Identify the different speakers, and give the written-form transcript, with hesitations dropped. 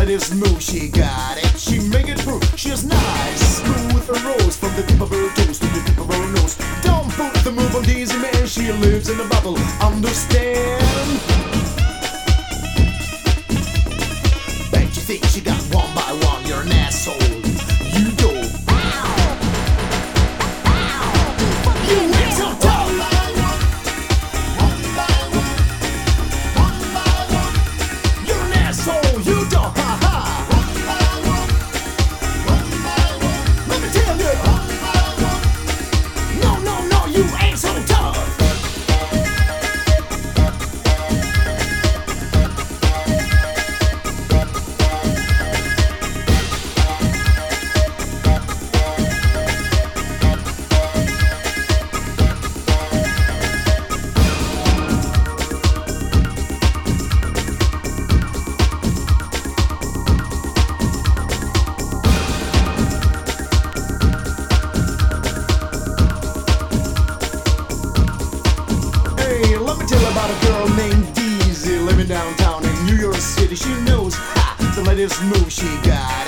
Speaker 1: latest move, she got it. She make it proof, she's nice. Smooth a rose from the tip of her toes to the tip of her nose. Don't put the move on Dizzy Man, she lives in a bubble. Understand? Bet you think she got one by one, you're an asshole. You do. You ain't so tough. You're an asshole, you don't. Ha ha. Let me tell you. No, no, no, you ain't so tough. Let me tell you about a girl named Dizzy living downtown in New York City. She knows the latest move, she got it.